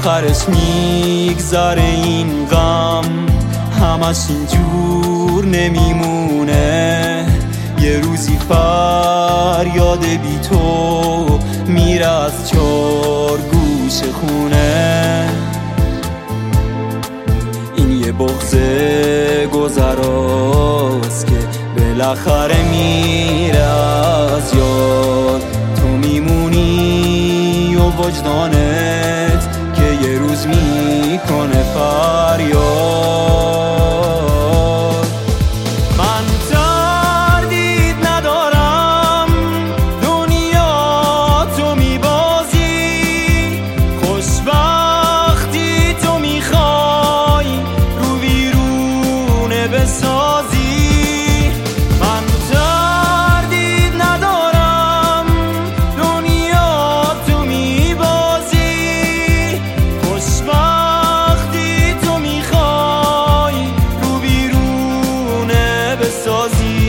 آخرش میگذره این غم، همش اینجور نمیمونه. یه روزی فریاد بی تو میره از 4 گوش خونه. این یه بغض گذراست که بالاخره میره از یاد. تو میمونی و وجدانت که یه روز میکنه فریاد. من تردید ندارم دنیا تو میبازی، خوشبختی تو میخوای رو بیرونه بسازی. من تردید ندارم دنیا تو میبازی، خوشبختی تو میخوای رو بیرونه بسازی.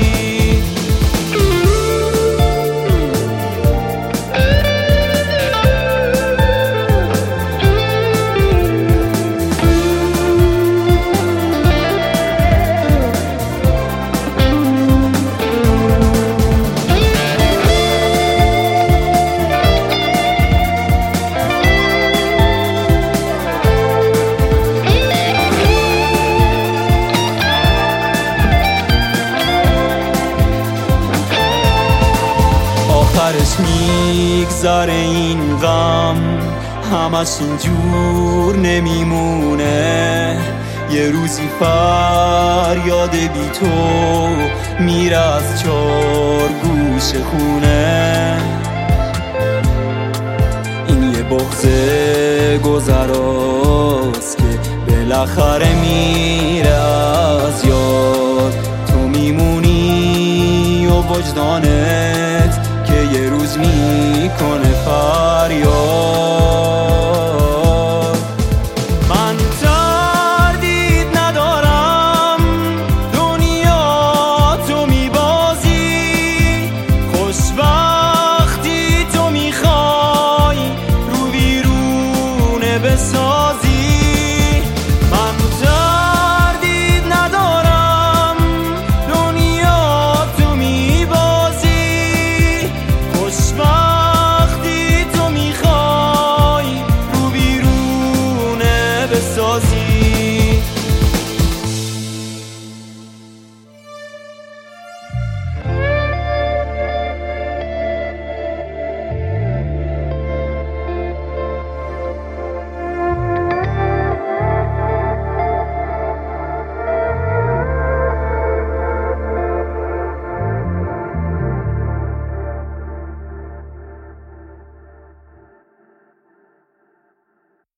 آخرش میگذره این غم، همش اینجور نمیمونه. یه روزی فریاد بی تو میره از 4 گوش خونه. این یه بغض گذراست که بالاخره میره از یاد. تو میمونی و وجدانت که یه روز میکنه فریاد.